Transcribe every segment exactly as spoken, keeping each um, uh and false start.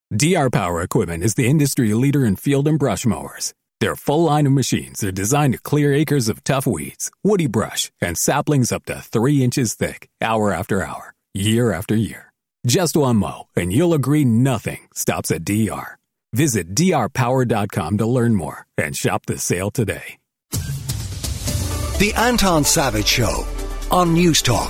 D R Power Equipment is the industry leader in field and brush mowers. Their full line of machines are designed to clear acres of tough weeds, woody brush, and saplings up to three inches thick, hour after hour, year after year. Just one mow, and you'll agree nothing stops at D R. Visit D R power dot com to learn more and shop the sale today. The Anton Savage Show on News Talk.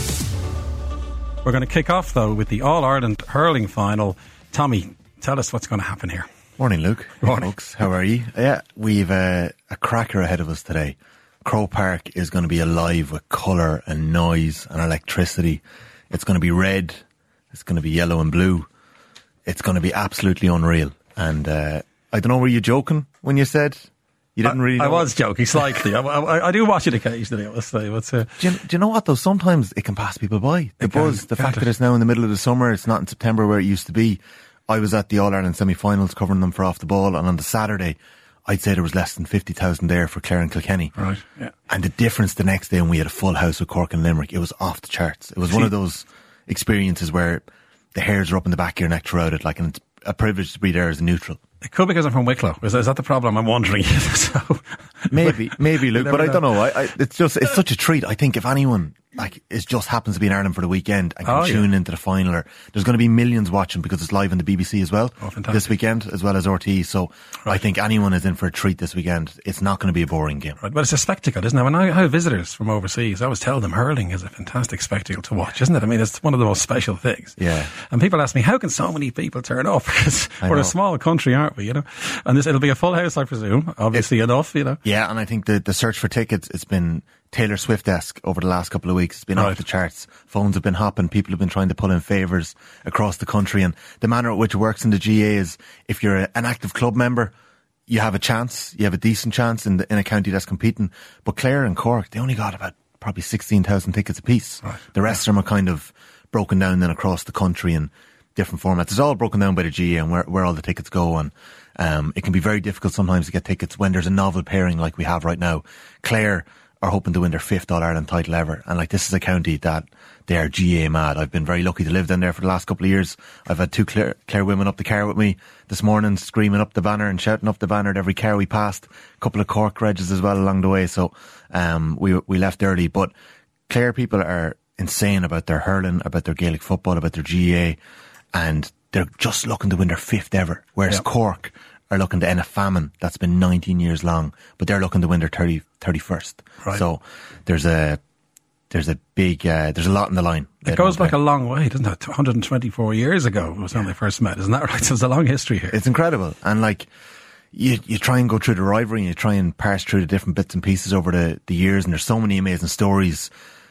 We're going to kick off, though, with the All-Ireland hurling final. Tommy, tell us what's going to happen here. Morning, Luke. Morning. Hey, folks. How are you? Yeah, we've uh, a cracker ahead of us today. Croke Park is going to be alive with colour and noise and electricity. It's going to be red. It's going to be yellow and blue. It's going to be absolutely unreal. And uh, I don't know, were you joking when you said you didn't I, really know? I was joking slightly. I, I, I do watch it occasionally, I must say. But, uh, do, you, do you know what, though? Sometimes it can pass people by. The buzz, can, the fact it? that it's now in the middle of the summer, it's not in September where it used to be. I was at the All-Ireland semi-finals covering them for Off the Ball, and on the Saturday, I'd say there was less than fifty thousand there for Clare and Kilkenny. Right, yeah. And the difference the next day when we had a full house with Cork and Limerick, it was off the charts. It was See, one of those experiences where the hairs are up in the back of your neck throughout it, like, and it's a privilege to be there as a neutral. It could be because I'm from Wicklow. Is that, is that the problem? I'm wondering. so, maybe, maybe, Luke, but I know. don't know. I, I, it's just, it's such a treat. I think if anyone, like, it just happens to be in Ireland for the weekend and can oh, tune yeah. into the final, or there's going to be millions watching because it's live on the B B C as well oh, this weekend, as well as R T E. So right. I think anyone is in for a treat this weekend. It's not going to be a boring game. Right, but it's a spectacle, isn't it? When I have visitors from overseas, I always tell them hurling is a fantastic spectacle to watch, isn't it? I mean, it's one of the most special things. Yeah. And people ask me, how can so many people turn up? Because we're a small country, aren't we? You know, and this it'll be a full house, I presume. Obviously it, enough, you know. Yeah, and I think the the search for tickets, it's been Taylor Swift-esque over the last couple of weeks. It's been right. off the charts. Phones have been hopping. People have been trying to pull in favours across the country. And the manner at which it works in the G A A is if you're a, an active club member, you have a chance. You have a decent chance in, the, in a county that's competing. But Clare and Cork, they only got about probably sixteen thousand tickets apiece. Right. The rest yeah. of them are kind of broken down then across the country in different formats. It's all broken down by the G A A and where, where all the tickets go. And um, it can be very difficult sometimes to get tickets when there's a novel pairing like we have right now. Clare are hoping to win their fifth All-Ireland title ever. And like, this is a county that they are G A A mad. I've been very lucky to live down there for the last couple of years. I've had two Clare, Clare women up the car with me this morning, screaming up the banner and shouting up the banner at every car we passed. A couple of Cork Regs as well along the way. So um, we we left early. But Clare people are insane about their hurling, about their Gaelic football, about their G A A. And they're just looking to win their fifth ever. Whereas yep. Cork are looking to end a famine that's been nineteen years long, but they're looking to win their thirty, thirty-first. Right. So there's a there's a big uh, there's a lot in the line. It goes back a long way, doesn't it? one hundred twenty-four years ago was when they first met, isn't that right? So there's a long history here. It's incredible, and like you you try and go through the rivalry, and you try and parse through the different bits and pieces over the, the years, and there's so many amazing stories.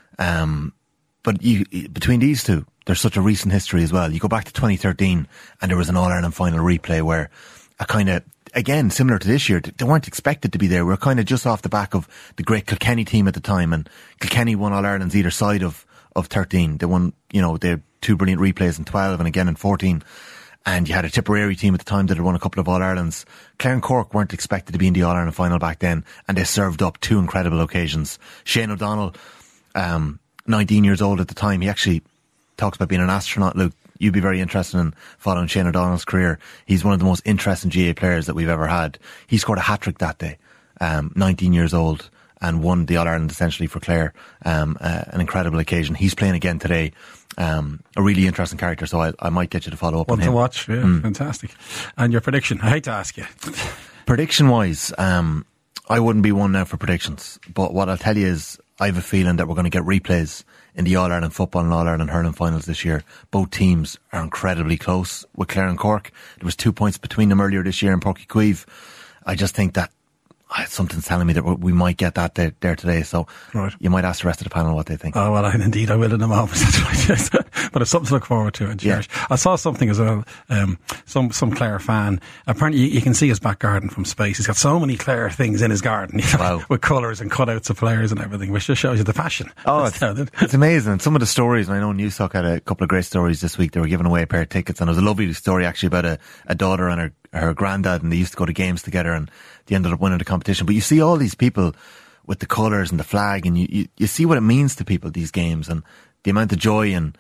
Um, but you between these two, there's such a recent history as well. You go back to twenty thirteen, and there was an All Ireland final replay where a kind of, again, similar to this year, they weren't expected to be there. We were kind of just off the back of the great Kilkenny team at the time, and Kilkenny won All Irelands either side of, of thirteen. They won, you know, they had two brilliant replays in twelve and again in fourteen. And you had a Tipperary team at the time that had won a couple of All Irelands. Clare and Cork weren't expected to be in the All Ireland final back then, and they served up two incredible occasions. Shane O'Donnell, um, nineteen years old at the time, he actually talks about being an astronaut. Luke, you'd be very interested in following Shane O'Donnell's career. He's one of the most interesting G A A players that we've ever had. He scored a hat-trick that day, um, nineteen years old, and won the All-Ireland essentially for Clare. Um, uh, an incredible occasion. He's playing again today. Um, a really interesting character, so I, I might get you to follow up One on him. to watch, yeah, mm. fantastic. And your prediction? I hate to ask you. Prediction-wise, um, I wouldn't be one now for predictions, but what I'll tell you is I have a feeling that we're going to get replays in the All-Ireland football and All-Ireland hurling finals this year. Both teams are incredibly close with Clare and Cork. There was two points between them earlier this year in Páirc Uí Chaoimh. I just think that uh, something's telling me that we might get that there, there today. So right. You might ask the rest of the panel what they think. Oh, well, I, indeed I will in a moment. That's right. But it's something to look forward to and cherish. Yeah. I saw something as well, um, some some Clare fan. Apparently you, you can see his back garden from space. He's got so many Clare things in his garden, you know, wow. with colours and cutouts of players and everything, which just shows you the passion. Oh, it's, it's amazing. Some of the stories, and I know Newstalk had a couple of great stories this week. They were giving away a pair of tickets, and it was a lovely story actually about a, a daughter and her, her granddad, and they used to go to games together, and they ended up winning the competition. But you see all these people with the colours and the flag, and you, you, you see what it means to people, these games, and the amount of joy and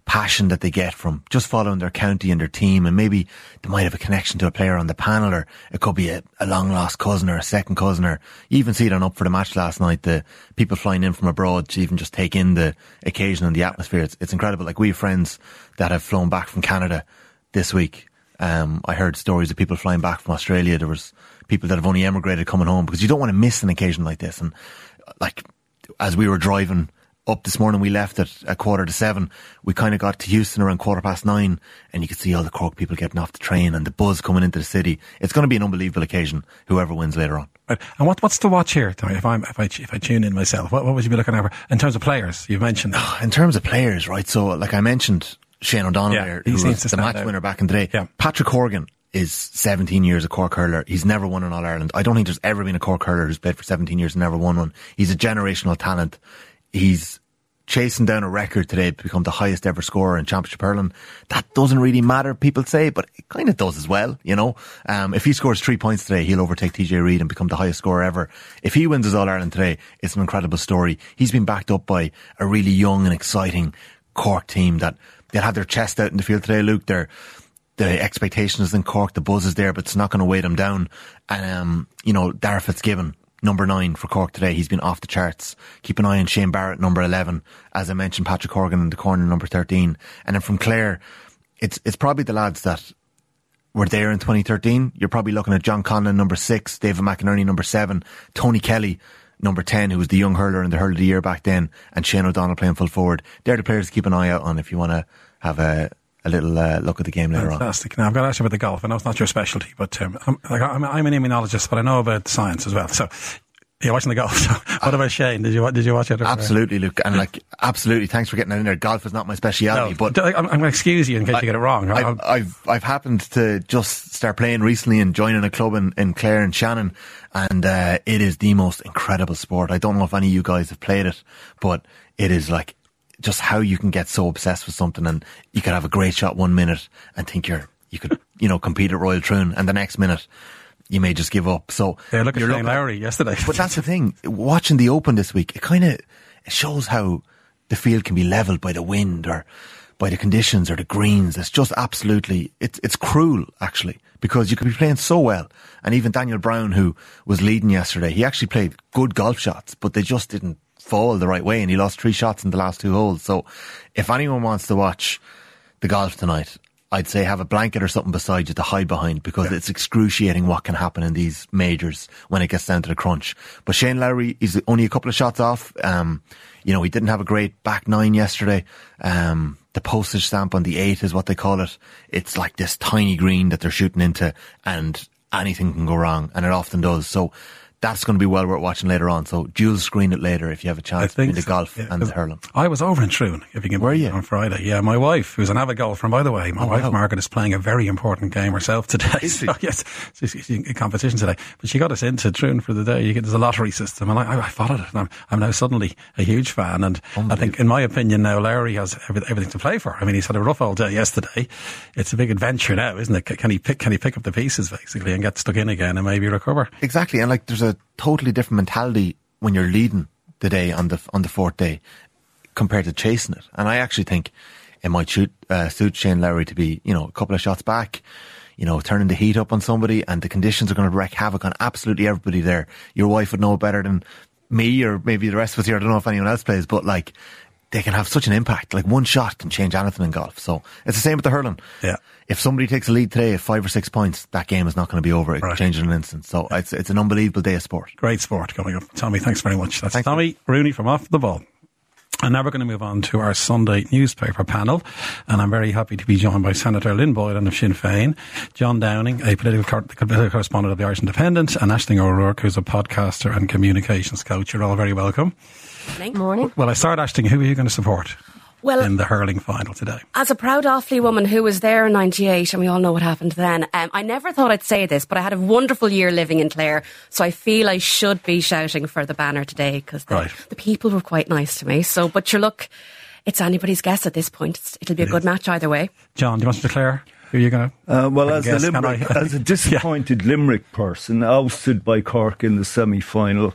passion that they get from just following their county and their team, and maybe they might have a connection to a player on the panel, or it could be a, a long lost cousin or a second cousin, or you even see it on Up for the Match last night, the people flying in from abroad to even just take in the occasion and the atmosphere. It's, it's incredible. Like, we have friends that have flown back from Canada this week. Um, I heard stories of people flying back from Australia. There was people that have only emigrated coming home, because you don't want to miss an occasion like this. And like, as we were driving up this morning, we left at a quarter to seven. We kind of got to Houston around quarter past nine, and you could see all the Cork people getting off the train and the buzz coming into the city. It's going to be an unbelievable occasion, whoever wins later on. Right. And what, what's to watch here, Tommy? If I'm, if I, if I tune in myself, what, what would you be looking at in terms of players? You've mentioned in terms of players, right? So, like I mentioned, Shane O'Donnell, yeah, there, who was the match out. winner back in the day. Yeah. Patrick Horgan is seventeen years a Cork hurler. He's never won an All Ireland. I don't think there's ever been a Cork hurler who's played for seventeen years and never won one. He's a generational talent. He's chasing down a record today to become the highest ever scorer in Championship hurling. That doesn't really matter, people say, but it kind of does as well, you know. Um, if he scores three points today, he'll overtake T J Reid and become the highest scorer ever. If he wins his All Ireland today, it's an incredible story. He's been backed up by a really young and exciting Cork team that they'll have their chest out in the field today, Luke. They're The expectations in Cork, the buzz is there, but it's not going to weigh them down. And, um, you know, Darragh Fitzgibbon, number nine for Cork today. He's been off the charts. Keep an eye on Shane Barrett, number eleven. As I mentioned, Patrick Horgan in the corner, number thirteen. And then from Clare, it's it's probably the lads that were there in twenty thirteen. You're probably looking at John Conlon, number six, David McInerney, number seven, Tony Kelly, number ten, who was the young hurler in the hurler of the year back then, and Shane O'Donnell playing full forward. They're the players to keep an eye out on if you want to have a a little uh, look at the game later Fantastic. on. Now, I've got to ask you about the golf. I know it's not your specialty, but um, I'm, like, I'm, I'm an immunologist, but I know about science as well. So, you're watching the golf. So what about Shane? Did you did you watch it? Or, absolutely, Luke. And like, absolutely, thanks for getting that in there. Golf is not my speciality, no, but I'm, I'm going to excuse you in case I, you get it wrong. I've, I've I've happened to just start playing recently and joining a club in, in Clare and Shannon, and uh, it is the most incredible sport. I don't know if any of you guys have played it, but it is like just how you can get so obsessed with something, and you could have a great shot one minute and think you're you could you know compete at Royal Troon, and the next minute you may just give up. So yeah, look at Shane Lowry yesterday. But that's the thing. Watching the Open this week, it kind of it shows how the field can be levelled by the wind or by the conditions or the greens. It's just absolutely, it's it's cruel actually, because you could be playing so well. And even Daniel Brown, who was leading yesterday, he actually played good golf shots, but they just didn't fall the right way, and he lost three shots in the last two holes. So if anyone wants to watch the golf tonight, I'd say have a blanket or something beside you to hide behind, because yeah. it's excruciating what can happen in these majors when it gets down to the crunch. But Shane Lowry, he's only a couple of shots off. Um, you know, he didn't have a great back nine yesterday. Um, the postage stamp on the eight is what they call it. It's like this tiny green that they're shooting into, and anything can go wrong, and it often does. So that's going to be well worth watching later on. So Jules screen it later if you have a chance in the so. golf yeah, and the hurling. I was over in Troon, if you can. Were you? On Friday. Yeah, my wife, who's an avid golfer, and by the way, my oh, wife wow. Margaret is playing a very important game herself today. Is she? So, yes, she's in competition today. But she got us into Troon for the day. You get, there's a lottery system, and I, I followed it. And I'm, I'm now suddenly a huge fan, and I think, in my opinion, now Lowry has every, everything to play for. I mean, he's had a rough old day yesterday. It's a big adventure now, isn't it? Can he pick? Can he pick up the pieces basically and get stuck in again and maybe recover? Exactly, and like there's a totally different mentality when you're leading the day on the on the fourth day compared to chasing it. And I actually think it might shoot, uh, suit Shane Lowry to be, you know, a couple of shots back, you know, turning the heat up on somebody, and the conditions are going to wreak havoc on absolutely everybody there. Your wife would know better than me, or maybe the rest of us here. I don't know if anyone else plays, but like, they can have such an impact. Like, one shot can change anything in golf. So it's the same with the hurling. Yeah. If somebody takes a lead today of five or six points, that game is not going to be over. It right. can change in an instant. So it's it's an unbelievable day of sport. Great sport coming up. Tommy, thanks very much. That's Thanks, Tommy Rooney from Off the Ball. And now we're going to move on to our Sunday newspaper panel. And I'm very happy to be joined by Senator Lynn Boylan of Sinn Féin, John Downing, a political, political correspondent of the Irish Independent, and Aisling O'Rourke, who's a podcaster and communications coach. You're all very welcome. Good morning. Well, I start, Aisling, who are you going to support? Well, in the hurling final today? As a proud Offaly woman who was there in ninety-eight, and we all know what happened then, um, I never thought I'd say this, but I had a wonderful year living in Clare, so I feel I should be shouting for the banner today, because the, right. the people were quite nice to me. So, but sure, look, it's anybody's guess at this point. It's, it'll be a it good is. match either way. John, do you want to declare who you're going to? Uh, well, as a, Limerick, as a disappointed yeah. Limerick person, ousted by Cork in the semi-final,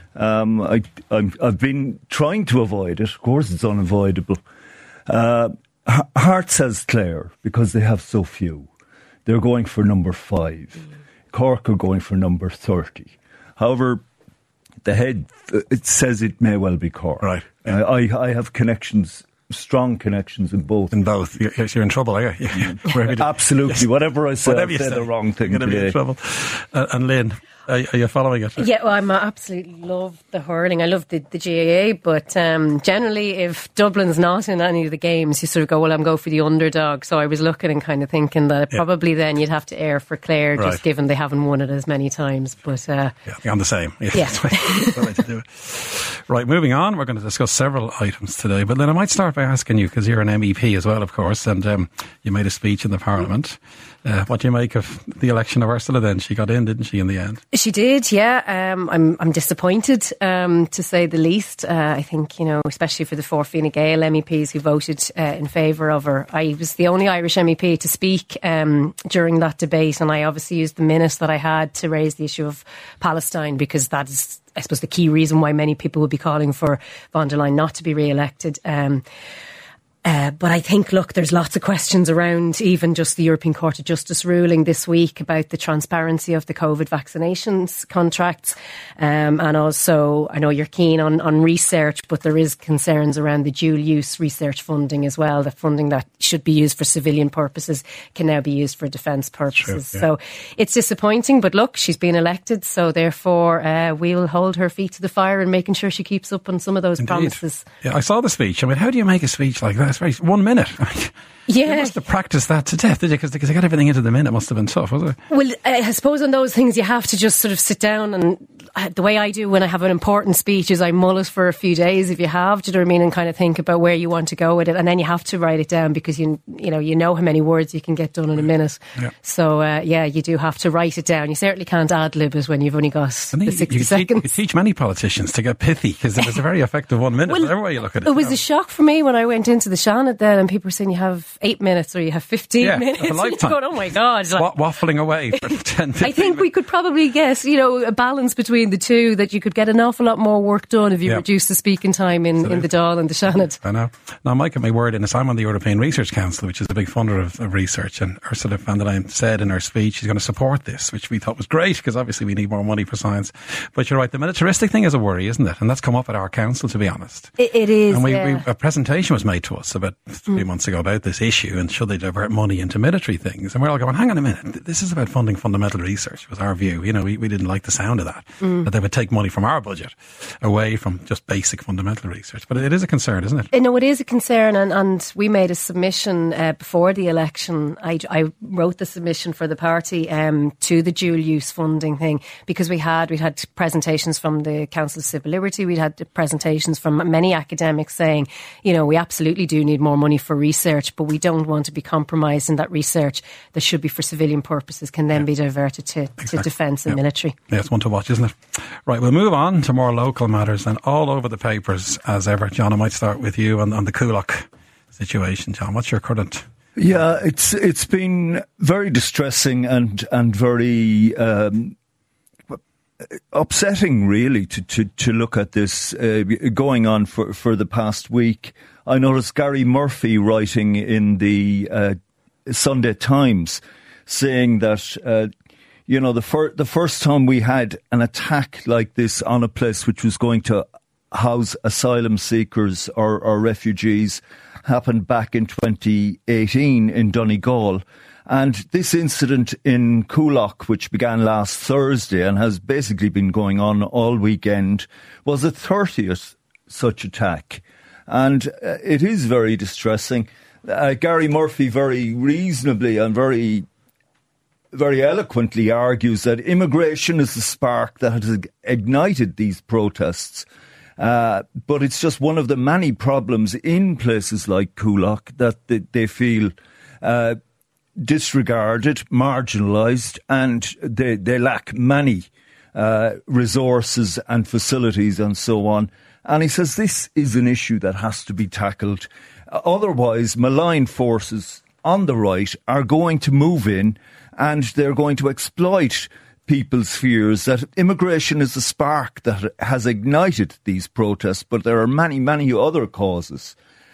um, I, I'm, I've been trying to avoid it. Of course, it's unavoidable. Uh, Hearts says Clare, because they have so few. They're going for number five. Mm. Cork are going for number thirty. However, the head, it says it may well be Cork. Right. Uh, I, I have connections, strong connections in both. In both. You're, you're in trouble, are you? Mm. Absolutely. Yes. Whatever I say, I say the wrong thing today. Be in trouble. Uh, and Lynn, are, are you following it? Yeah, well, I absolutely love the hurling. I love the, the G A A, but um, generally if Dublin's not in any of the games, you sort of go, well, I'm going for the underdog. So I was looking and kind of thinking that yeah. probably then you'd have to err for Clare, right. just given they haven't won it as many times. But uh, yeah, I'm the same. Yeah. yeah. That's the way to do it. Right, moving on, we're going to discuss several items today. But Lynn, I might start by asking you, because you're an M E P as well, of course, and um, you made a speech in the Parliament. Uh, what do you make of the election of Ursula then? She got in, didn't she, in the end? She did, yeah. Um, I'm I'm disappointed, um, to say the least. Uh, I think, you know, especially for the four Fine Gael M E Ps who voted uh, in favour of her. I was the only Irish M E P to speak um, during that debate, and I obviously used the minute that I had to raise the issue of Palestine, because that is, I suppose, the key reason why many people would be calling for von der Leyen not to be re-elected. Um, Uh, but I think, look, there's lots of questions around even just the European Court of Justice ruling this week about the transparency of the COVID vaccinations contracts. Um, and also, I know you're keen on, on research, but there is concerns around the dual use research funding as well. The funding that should be used for civilian purposes can now be used for defence purposes. True, yeah. So it's disappointing, but look, she's been elected. So therefore, uh, we'll hold her feet to the fire and making sure she keeps up on some of those Indeed. promises. Yeah, I saw the speech. I mean, how do you make a speech like that? It's very, one minute. Yeah. You must have practiced that to death, did you? Because they got everything into the minute. It must have been tough, was it? Well, I suppose on those things you have to just sort of sit down, and the way I do when I have an important speech is I mull it for a few days, if you have, do you know what I mean, and kind of think about where you want to go with it, and then you have to write it down, because you you know you know how many words you can get done in a minute. Yeah. So uh, yeah, you do have to write it down. You certainly can't ad-lib it when you've only got the sixty you seconds. Teach, you teach many politicians to get pithy, because it was a very effective one minute. Well, every way you look at it. It was a shock for me when I went into the Seanad then, and people were saying you have eight minutes or you have fifteen yeah, minutes. A lifetime. Going, oh my God. Like, waffling away for ten, fifteen I think we could probably guess, you know, a balance between the two, that you could get an awful lot more work done if you yeah. reduce the speaking time in, in the Dáil and the Seanad. I know. Now, Mike, my word in this, I'm on the European Research Council, which is a big funder of, of research, and Ursula von der Leyen said in her speech she's going to support this, which we thought was great, because obviously we need more money for science. But you're right, the militaristic thing is a worry, isn't it? And that's come up at our council, to be honest. It, it is, And we, yeah. we, a presentation was made to us about three mm. months ago about this issue, and should they divert money into military things? And we're all going, hang on a minute, this is about funding fundamental research, was our view. You know, we, we didn't like the sound of that, mm. that they would take money from our budget away from just basic fundamental research. But it is a concern, isn't it? No, it is a concern, and, and we made a submission uh, before the election. I, I wrote the submission for the party um, to the dual use funding thing, because we had we had presentations from the Council of Civil Liberty, we had presentations from many academics saying, you know, we absolutely do need more money for research, but we don't want to be compromised in that research that should be for civilian purposes can then yeah. be diverted to, exactly. to defence and yeah. military. Yeah, it's one to watch, isn't it? Right, we'll move on to more local matters, and all over the papers as ever. John, I might start with you on, on the Coolock situation. John, what's your current... Yeah, it's it's been very distressing and, and very... Um, upsetting, really, to, to, to look at this uh, going on for, for the past week. I noticed Gary Murphy writing in the uh, Sunday Times saying that, uh, you know, the, fir- the first time we had an attack like this on a place which was going to house asylum seekers or, or refugees happened back in twenty eighteen in Donegal. And this incident in Coolock, which began last Thursday and has basically been going on all weekend, was the thirtieth such attack. And uh, it is very distressing. Uh, Gary Murphy very reasonably and very, very eloquently argues that immigration is the spark that has ignited these protests. Uh, but it's just one of the many problems in places like Coolock that they, they feel... Uh, disregarded, marginalised, and they, they lack many uh, resources and facilities and so on. And he says this is an issue that has to be tackled. Otherwise, malign forces on the right are going to move in and they're going to exploit people's fears that immigration is the spark that has ignited these protests, but there are many, many other causes.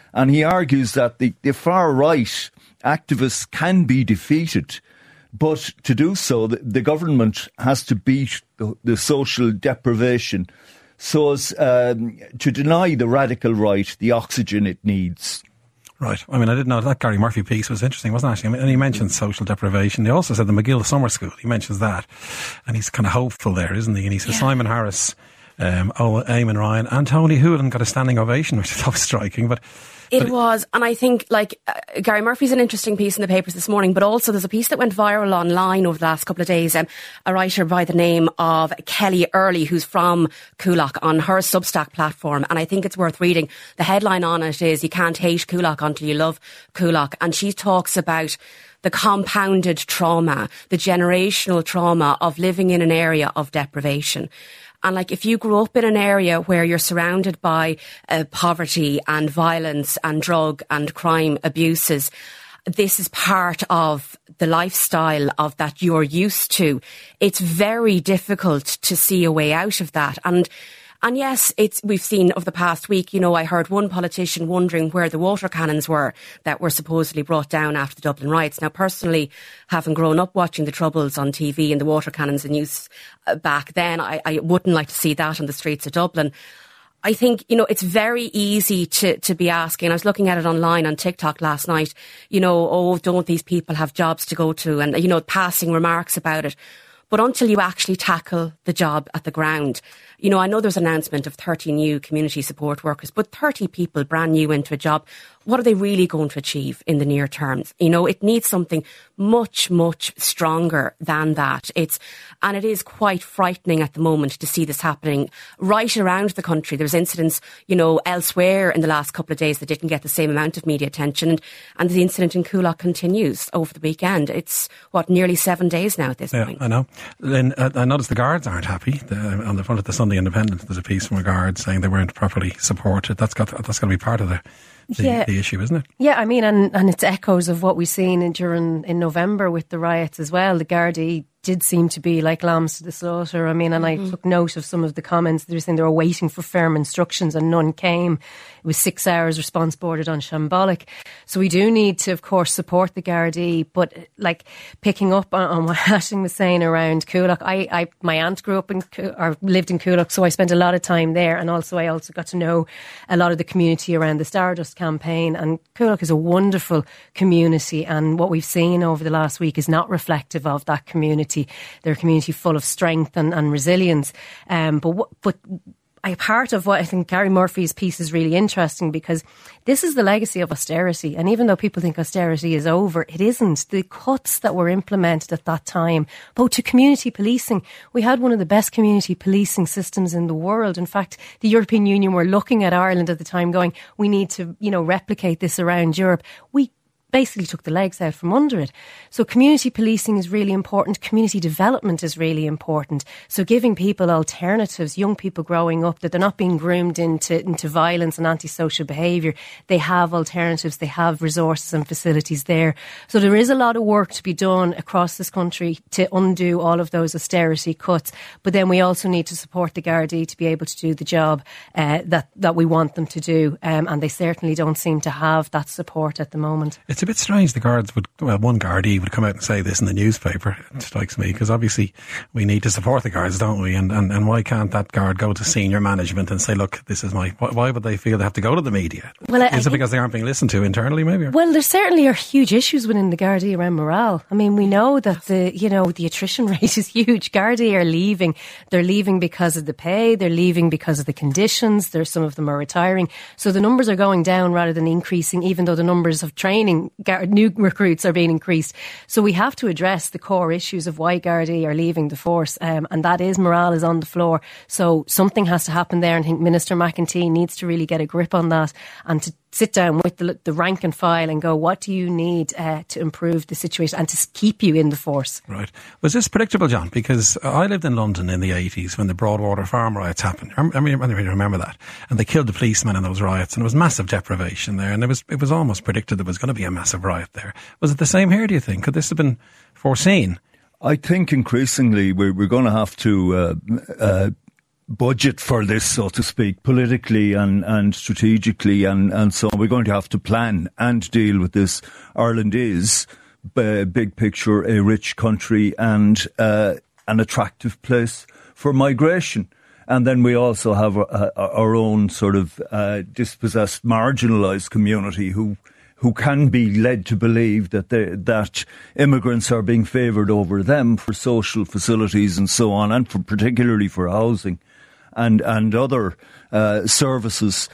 And he argues that the, the far right activists can be defeated, but to do so, the, the government has to beat the, the social deprivation so as um, to deny the radical right the oxygen it needs. Right. I mean, I didn't know that Gary Murphy piece was interesting, wasn't it? Actually, and he mentioned social deprivation. He also said the McGill Summer School. He mentions that, and he's kind of hopeful there, isn't he? And he says yeah. Simon Harris, um, oh, Eamon Ryan, and Tony Hoolan got a standing ovation, which I thought was striking. But It but was, and I think, like, uh, Gary Murphy's an interesting piece in the papers this morning, but also there's a piece that went viral online over the last couple of days. Um, a writer by the name of Kelly Early, who's from Coolock, on her Substack platform, and I think it's worth reading. The headline on it is, "You can't hate Coolock until you love Coolock," and she talks about the compounded trauma, the generational trauma of living in an area of deprivation. And like, if you grew up in an area where you're surrounded by uh, poverty and violence and drug and crime abuses, this is part of the lifestyle of that you're used to. It's very difficult to see a way out of that. And And yes, it's, we've seen over the past week, you know, I heard one politician wondering where the water cannons were that were supposedly brought down after the Dublin riots. Now, personally, having grown up watching the Troubles on T V and the water cannons in use back then, I, I wouldn't like to see that on the streets of Dublin. I think, you know, it's very easy to, to be asking. I was looking at it online on TikTok last night, you know, oh, don't these people have jobs to go to? And, you know, passing remarks about it. But until you actually tackle the job at the ground, you know, I know there's an announcement of thirty new community support workers, but thirty people brand new into a job, what are they really going to achieve in the near term? You know, it needs something much, much stronger than that. It's, and it is quite frightening at the moment to see this happening right around the country. There's incidents, you know, elsewhere in the last couple of days that didn't get the same amount of media attention. And, and the incident in Coolock continues over the weekend. It's, what, nearly seven days now at this yeah, point. I know. Lynn, uh, I noticed the guards aren't happy. The, on the front of the Sunday Independent, there's a piece from a guard saying they weren't properly supported. That's got, that's got to be part of the The, yeah. the issue, isn't it? Yeah, I mean, and, and it's echoes of what we've seen in, during in November with the riots as well. The Gardaí did seem to be like lambs to the slaughter. I mean, and mm-hmm. I took note of some of the comments. They were saying they were waiting for firm instructions and none came. It was six hours response boarded on Shambolic. So we do need to, of course, support the Gardaí. But like picking up on, on what Aisling was saying around Coolock, I, I my aunt grew up in or lived in Coolock, so I spent a lot of time there. And also I also got to know a lot of the community around the Stardust campaign. And Coolock is a wonderful community. And what we've seen over the last week is not reflective of that community. They're a community full of strength and, and resilience. Um, but what, but a part of what I think Gary Murphy's piece is really interesting, because this is the legacy of austerity. And even though people think austerity is over, it isn't. The cuts that were implemented at that time, both to community policing, we had one of the best community policing systems in the world. In fact, the European Union were looking at Ireland at the time going, we need to, you know, replicate this around Europe. We basically took the legs out from under it. So community policing is really important. Community development is really important. So giving people alternatives, young people growing up, that they're not being groomed into, into violence and antisocial behaviour. They have alternatives. They have resources and facilities there. So there is a lot of work to be done across this country to undo all of those austerity cuts. But then we also need to support the Gardaí to be able to do the job uh, that, that we want them to do. Um, and they certainly don't seem to have that support at the moment. It's a bit strange the guards would, well, one Gardaí would come out and say this in the newspaper, it strikes me, because obviously we need to support the guards, don't we? And, and and why can't that guard go to senior management and say, look, this is my, why would they feel they have to go to the media? Well, I, is it because they aren't being listened to internally, maybe? Or? Well, there certainly are huge issues within the Gardaí around morale. I mean, we know that the, you know, the attrition rate is huge. Gardaí are leaving. They're leaving because of the pay. They're leaving because of the conditions. There's some of them are retiring. So the numbers are going down rather than increasing, even though the numbers of training new recruits are being increased. So we have to address the core issues of why Gardaí are leaving the force, um, and that is morale is on the floor. So something has to happen there, and I think Minister McEntee needs to really get a grip on that and to sit down with the, the rank and file and go, what do you need uh, to improve the situation and to keep you in the force? Right. Was this predictable, John? Because I lived in London in the eighties when the Broadwater Farm riots happened. I remember, I remember that. And they killed the policemen in those riots, and there was massive deprivation there, and it was it was almost predicted there was going to be a massive riot there. Was it the same here, do you think? Could this have been foreseen? I think increasingly we're, we're going to have to uh, uh, budget for this, so to speak, politically and, and strategically, and, and so on. We're going to have to plan and deal with this. Ireland is, uh, big picture, a rich country and uh, an attractive place for migration. And then we also have a, a, our own sort of uh, dispossessed, marginalised community who who can be led to believe that they, that immigrants are being favoured over them for social facilities and so on, and for particularly for housing and and other uh, services.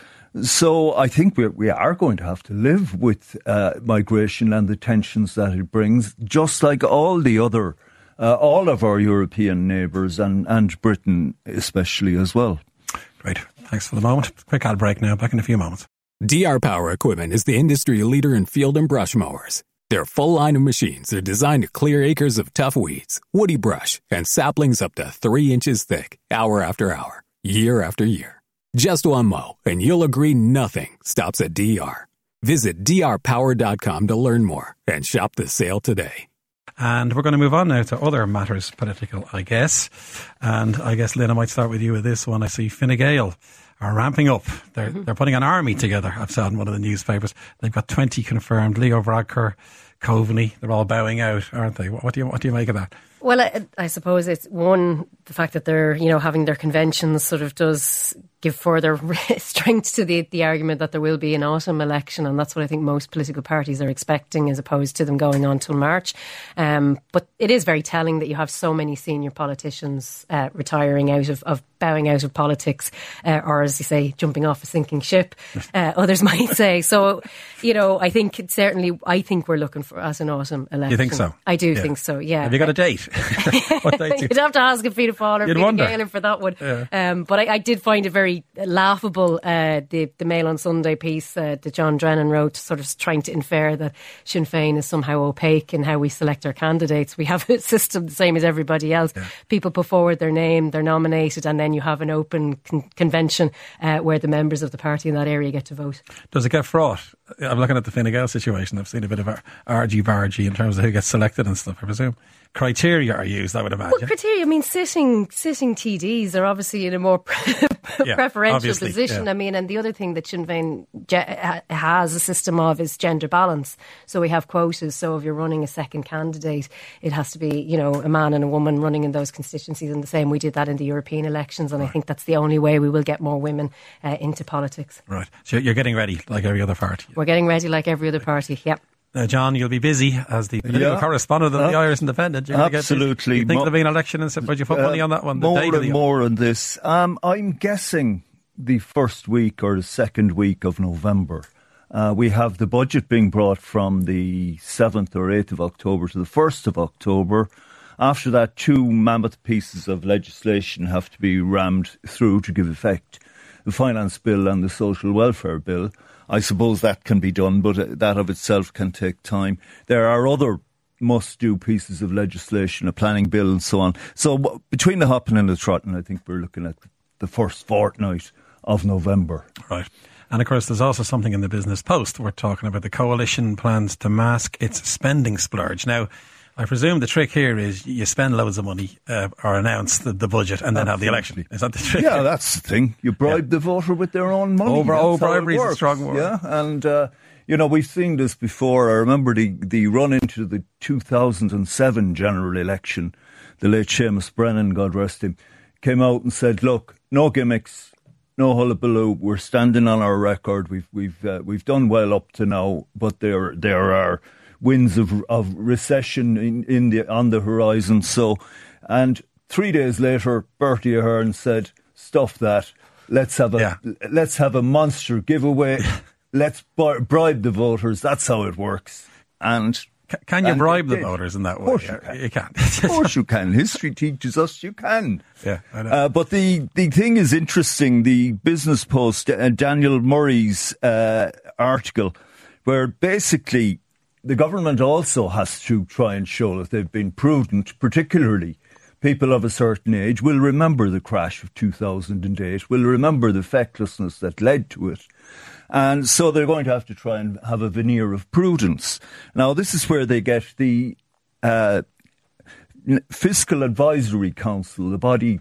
So I think we we are going to have to live with uh, migration and the tensions that it brings, just like all the other, uh, all of our European neighbours and, and Britain especially as well. Great. Thanks for the moment. Quick ad break now. Back in a few moments. D R Power Equipment is the industry leader in field and brush mowers. Their full line of machines are designed to clear acres of tough weeds, woody brush, and saplings up to three inches thick, hour after hour, year after year. Just one mow, and you'll agree nothing stops at D R. Visit D R power dot com to learn more and shop the sale today. And we're going to move on now to other matters political, I guess. And I guess, Lynn, I might start with you with this one. I see Fine Gael are ramping up. They're mm-hmm. they're putting an army together, I've said in one of the newspapers. They've got twenty confirmed. Leo Varadkar, Coveney, they're all bowing out, aren't they? What do you what do you make of that? Well, I, I suppose it's one, the fact that they're, you know, having their conventions sort of does give further strength to the, the argument that there will be an autumn election, and that's what I think most political parties are expecting, as opposed to them going on till March. Um, but it is very telling that you have so many senior politicians uh, retiring out of, of bowing out of politics, uh, or as you say, jumping off a sinking ship, uh, others might say. So, you know, I think it's certainly, I think we're looking for as an autumn election. You think so? I do yeah. think so, yeah. Have you got a date? What date? You'd have to ask if Fianna Fáil or You'd Fine wonder. Gael for that one. Yeah. Um, but I, I did find it very laughable, uh, the, the Mail on Sunday piece uh, that John Drennan wrote, sort of trying to infer that Sinn Féin is somehow opaque in how we select our candidates. We have a system the same as everybody else. Yeah. People put forward their name, they're nominated, and then you have an open con- convention uh, where the members of the party in that area get to vote. Does it get fraught? I'm looking at the Fine Gael situation. I've seen a bit of argy-bargy in terms of who gets selected and stuff, I presume. Criteria are used, I would imagine. Well, criteria, I mean, sitting sitting T Ds are obviously in a more yeah, preferential position. Yeah. I mean, and the other thing that Sinn Féin ge- has a system of is gender balance. So we have quotas. So if you're running a second candidate, it has to be, you know, a man and a woman running in those constituencies. And the same, we did that in the European elections. And right. I think that's the only way we will get more women uh, into politics. Right. So you're getting ready like every other party. We're getting ready like every other party, yep. Uh, John, you'll be busy as the political yeah. correspondent of uh, the Irish Independent. You're absolutely. You think Mo- there'll be an election? And would you put uh, money on that one? The more date and of the more on this. Um, I'm guessing the first week or the second week of November. Uh, we have the budget being brought from the seventh or eighth of October to the first of October. After that, two mammoth pieces of legislation have to be rammed through to give effect. The Finance Bill and the Social Welfare Bill. I suppose that can be done, but that of itself can take time. There are other must-do pieces of legislation, a planning bill and so on. So between the hopping and the trotting, I think we're looking at the first fortnight of November. Right. And of course, there's also something in the Business Post. We're talking about the coalition plans to mask its spending splurge. Now, I presume the trick here is you spend loads of money uh, or announce the, the budget and then Absolutely. have the election. Is that the trick? Yeah, that's the thing. You bribe yeah. the voter with their own money. Over, oh, bribery is a strong word. Yeah, and, uh, you know, we've seen this before. I remember the, the run into the two thousand seven general election. The late Seamus Brennan, God rest him, came out and said, look, no gimmicks, no hullabaloo. We're standing on our record. We've we've uh, we've done well up to now, but there there are winds of of recession in, in the on the horizon. So, and three days later, Bertie Ahern said, "Stuff that. Let's have a yeah. let's have a monster giveaway. Let's b- bribe the voters. That's how it works." And C- can you and bribe the voters in that way? Of course you can. You can. Of course you can. History teaches us you can. Yeah, I know. Uh, but the, the thing is interesting. The Business Post, uh, Daniel Murray's uh, article, where basically the government also has to try and show that they've been prudent, particularly people of a certain age will remember the crash of two thousand eight, will remember the fecklessness that led to it. And so they're going to have to try and have a veneer of prudence. Now, this is where they get the uh, Fiscal Advisory Council, the body, the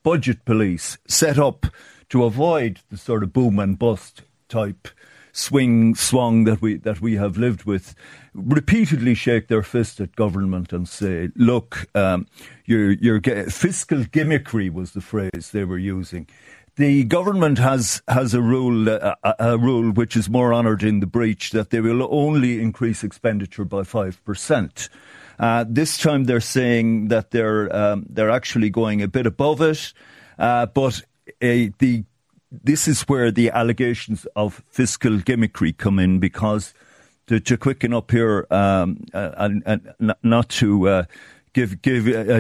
budget police set up to avoid the sort of boom and bust type swing swung that we that we have lived with, repeatedly shake their fist at government and say, look, um, your your fiscal gimmickry was the phrase they were using. The government has has a rule a, a rule which is more honoured in the breach, that they will only increase expenditure by five percent. Uh, this time they're saying that they're um, they're actually going a bit above it, uh, but uh, the this is where the allegations of fiscal gimmickry come in, because to, to quicken up here um, uh, and, and not to uh, give give. Uh,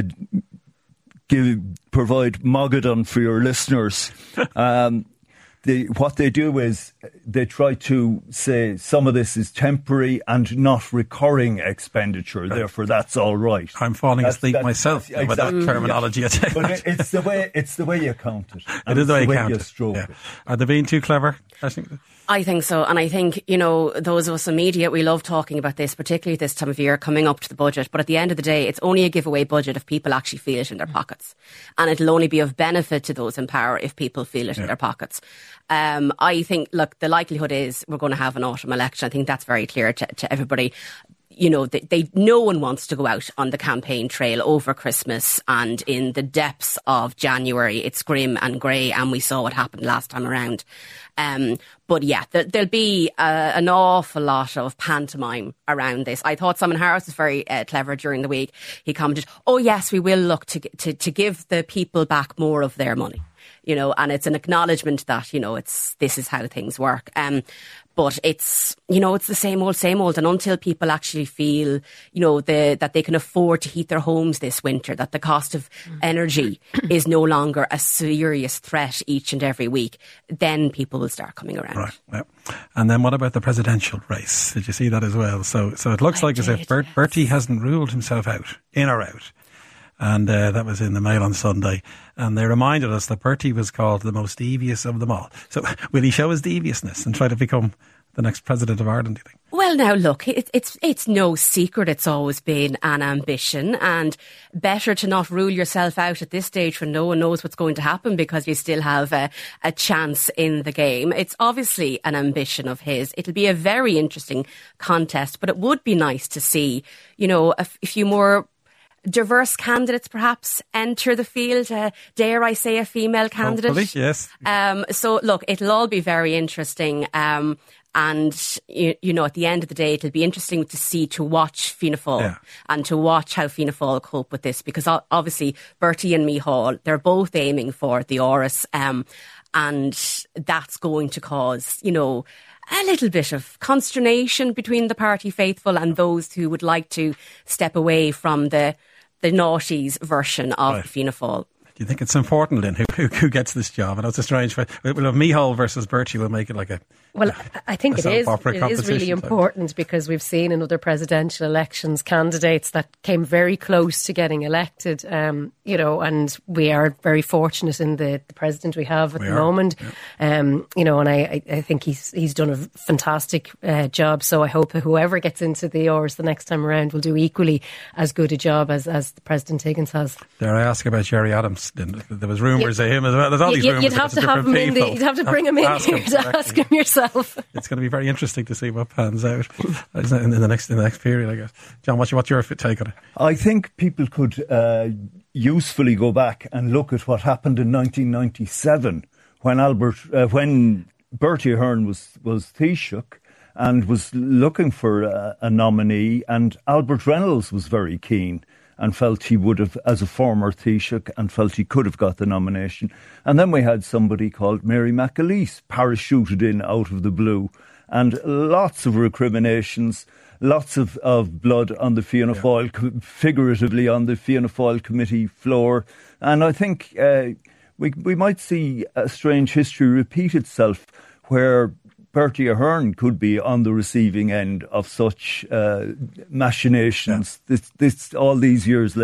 Give, provide Mogadon for your listeners. Um, the, what they do is they try to say some of this is temporary and not recurring expenditure. Right. Therefore, that's all right. I'm falling that's, asleep that's, myself that's, with exactly. that terminology. Yeah. But it, it's the way it's the way you count it. It is the way you way count you it. Stroke yeah. it. Are they being too clever? I think. I think so. And I think, you know, those of us in media, we love talking about this, particularly this time of year, coming up to the budget. But at the end of the day, it's only a giveaway budget if people actually feel it in their pockets. And it'll only be of benefit to those in power if people feel it yeah. in their pockets. Um, I think, look, the likelihood is we're going to have an autumn election. I think that's very clear to, to everybody. You know, they, they, no one wants to go out on the campaign trail over Christmas and in the depths of January. It's grim and grey, and we saw what happened last time around. Um, but yeah, there, there'll be uh, an awful lot of pantomime around this. I thought Simon Harris was very uh, clever during the week. He commented, oh yes, we will look to, to, to give the people back more of their money. You know, and it's an acknowledgement that, you know, it's, this is how things work. Um, but it's, you know, it's the same old, same old. And until people actually feel, you know, the, that they can afford to heat their homes this winter, that the cost of energy is no longer a serious threat each and every week, then people will start coming around. Right. Yeah. And then what about the presidential race? Did you see that as well? So, so it looks I like did, as if Bert, yes. Bertie hasn't ruled himself out, in or out. And uh, that was in the Mail on Sunday. And they reminded us that Bertie was called the most devious of them all. So will he show his deviousness and try to become the next president of Ireland, do you think? Well, now, look, it, it's it's no secret it's always been an ambition, and better to not rule yourself out at this stage when no one knows what's going to happen, because you still have a, a chance in the game. It's obviously an ambition of his. It'll be a very interesting contest, but it would be nice to see, you know, a, a few more diverse candidates perhaps enter the field, uh, dare I say a female candidate. Hopefully, yes. Um, so look, it'll all be very interesting. Um, and, you, you know, at the end of the day, it'll be interesting to see, to watch Fianna Fáil yeah. and to watch how Fianna Fáil cope with this, because obviously Bertie and Micheál, they're both aiming for the Áras, um, and that's going to cause, you know, a little bit of consternation between the party faithful and those who would like to step away from the the noughties version of right. Fianna Fáil. Do you think it's important, Lynn, who, who, who gets this job? And it's a strange way. We'll have Micheál versus Bertie. We'll make it like a Well, I think it is. It is really so. important, because we've seen in other presidential elections candidates that came very close to getting elected, um, you know, and we are very fortunate in the, the president we have at we the are. moment. Yeah. Um, you know, and I, I think he's he's done a fantastic uh, job. So I hope that whoever gets into the Áras the next time around will do equally as good a job as, as the President Higgins has. Dare I ask about Gerry Adams? There was rumours of him as well. There's all these you, rumours. You'd have to have him in the, You'd have to bring him in ask here him to ask him yourself. It's going to be very interesting to see what pans out in the next in the next period, I guess. John, what's your, what's your take on it? I think people could uh, usefully go back and look at what happened in nineteen ninety-seven when Albert, uh, when Bertie Ahern was was Taoiseach and was looking for a, a nominee, and Albert Reynolds was very keen and felt he would have, as a former Taoiseach, and felt he could have got the nomination. And then we had somebody called Mary McAleese parachuted in out of the blue, and lots of recriminations, lots of, of blood on the Fianna yeah. Fáil, figuratively on the Fianna Fáil committee floor. And I think uh, we we might see a strange history repeat itself, where Bertie Ahern could be on the receiving end of such uh, machinations yeah. this, this, all these years later.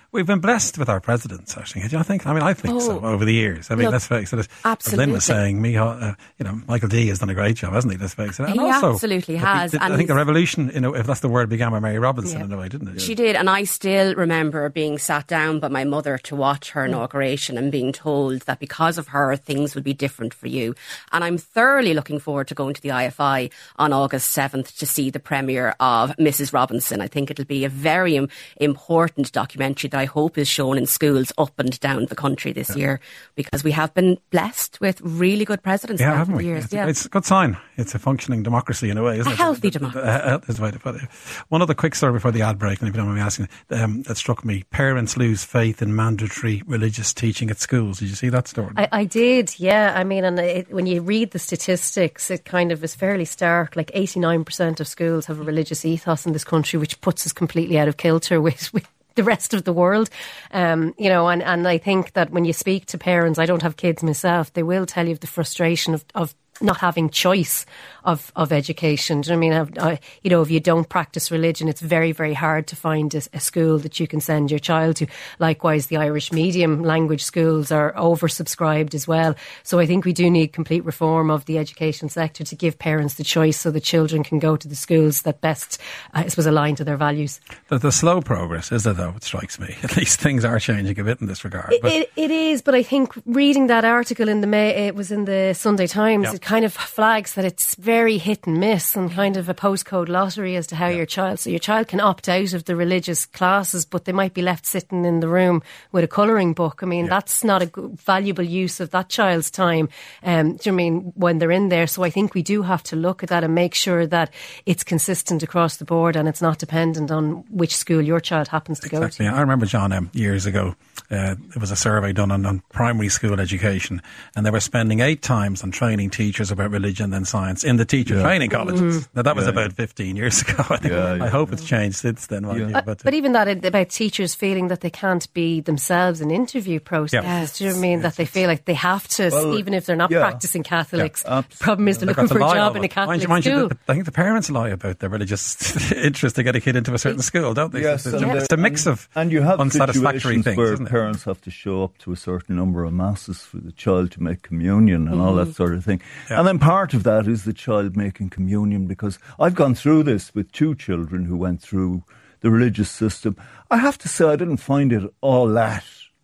We've been blessed with our presidents, actually. Do you think? I mean, I think oh, so over the years. I mean, look, let's face it. Absolutely. As Lynn was saying, me, uh, you know, Michael D has done a great job, hasn't he? Let's face it. And he also, absolutely has. The, and I think the revolution, you know, if that's the word, began by Mary Robinson yeah. in a way, didn't it? She did. And I still remember being sat down by my mother to watch her inauguration and being told that because of her, things will be different for you. And I'm thoroughly looking forward to going to the I F I on August seventh to see the premiere of Missus Robinson. I think it'll be a very im- important documentary that I hope is shown in schools up and down the country this yeah. year, because we have been blessed with really good presidents yeah, over haven't the we? years. It's, yeah. it's a good sign. It's a functioning democracy in a way, isn't a it? A healthy the, democracy. The, the, the way to put it. One other quick story before the ad break, and if you don't mind me asking, um, that struck me. Parents lose faith in mandatory religious teaching at schools. Did you see that story? I, I did, yeah. I mean, and it, when you read the statistics, it kind of is fairly stark. Like eighty-nine percent of schools have a religious ethos in this country, which puts us completely out of kilter with, with the rest of the world. Um, you know, and, and I think that when you speak to parents, I don't have kids myself, they will tell you the frustration of, of not having choice of, of education. Do you know what I mean? I, you know, if you don't practice religion, it's very, very hard to find a, a school that you can send your child to. Likewise, the Irish medium language schools are oversubscribed as well. So I think we do need complete reform of the education sector to give parents the choice so the children can go to the schools that best, I suppose, align to their values. The, the slow progress, is it though? It strikes me. At least things are changing a bit in this regard. It, it, it is, but I think reading that article in the May, it was in the Sunday Times, yep. it kind of flags that it's very hit and miss and kind of a postcode lottery as to how yeah. your child, so your child can opt out of the religious classes, but they might be left sitting in the room with a colouring book. I mean, yeah. that's not a good, valuable use of that child's time, um, do you know what I mean, when they're in there. So I think we do have to look at that and make sure that it's consistent across the board and it's not dependent on which school your child happens to exactly. go to. Yeah, I remember, John, um, years ago, uh, there was a survey done on, on primary school education, and they were spending eight times on training teachers about religion and science in the teacher yeah. training colleges. Mm. Now that was yeah, about yeah. fifteen years ago. I think. Yeah, yeah, I hope yeah. it's changed since then. Yeah. You, uh, but, but even that about teachers feeling that they can't be themselves in interview process. Yeah. Do you know what I mean? Yes, that they feel like they have to, well, even if they're not yeah. practicing Catholics. Yeah, problem is they're looking for a job in a Catholic mind you, mind school. You, I think the parents lie about their religious interest to get a kid into a certain school, don't they? Yes, it's, it's, it's a mix and, of and you have unsatisfactory things, where isn't it? Parents have to show up to a certain number of masses for the child to make communion and mm. all that sort of thing. Yeah. And then part of that is the child making communion, because I've gone through this with two children who went through the religious system. I have to say I didn't find it all that